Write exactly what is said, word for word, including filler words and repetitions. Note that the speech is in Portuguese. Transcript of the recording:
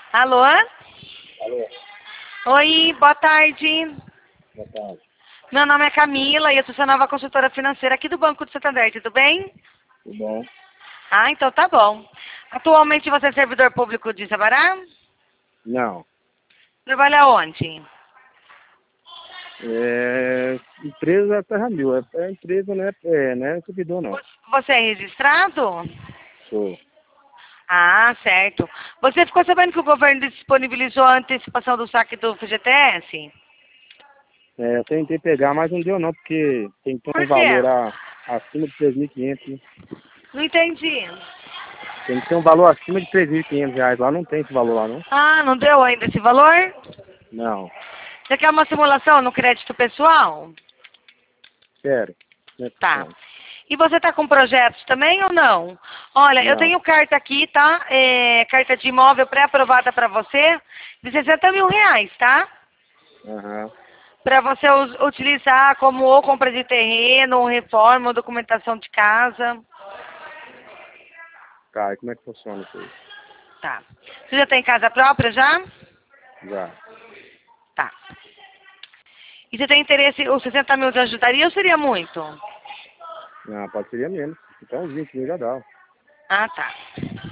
Alô? Alô, Oi, boa tarde. boa tarde. Meu nome é Camila e eu sou sua nova consultora financeira aqui do Banco do Santander, tudo bem? Tudo bom? Ah, então tá bom. Atualmente você é servidor público de Sabará? Não. Trabalha onde? É, empresa Terra Mil. É, é empresa, né? É, não é servidor, não. Você é registrado? Sou. Ah, certo. Você ficou sabendo que o governo disponibilizou a antecipação do saque do F G T S? É, eu tentei pegar, mas não deu não, porque tem que ter um Por quê? valor a, acima de três mil e quinhentos. Né? Não entendi. Tem que ter um valor acima de três mil e quinhentos reais. Lá não tem esse valor lá, não? Ah, não deu ainda esse valor? Não. Você quer uma simulação no crédito pessoal? Sério. Não é Tá. possível. E você tá com projetos também ou não? Olha, eu Não. tenho carta aqui, tá? É, carta de imóvel pré-aprovada para você de sessenta mil reais, tá? Aham. Para você us- utilizar como ou compra de terreno, ou reforma, ou documentação de casa. Tá, e como é que funciona isso aí? Tá. Você já tem casa própria já? Já. Tá. E você tem interesse, os sessenta mil te ajudaria ou seria muito? Não, pode ser menos. Então uns vinte mil já dá. Ah, tá.